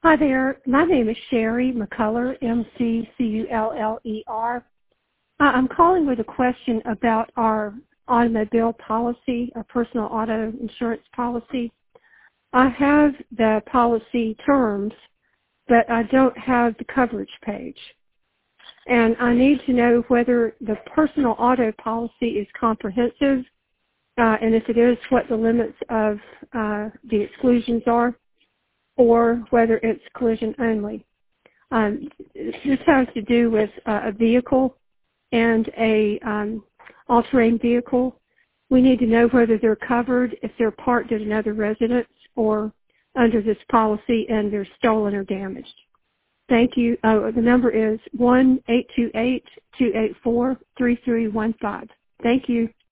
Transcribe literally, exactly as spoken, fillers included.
Hi there. My name is Sherry McCullough, M C C U L L E R. Uh, I'm calling with a question about our automobile policy, our personal auto insurance policy. I have the policy terms, but I don't have the coverage page. And I need to know whether the personal auto policy is comprehensive, uh, and if it is, what the limits of uh, the exclusions are, or whether it's collision only. Um, this has to do with uh, a vehicle and a um, all-terrain vehicle. We need to know whether they're covered if they're parked at another residence or under this policy and they're stolen or damaged. Thank you. Uh, the number is one eight two eight, two eight four, three three one five. Thank you.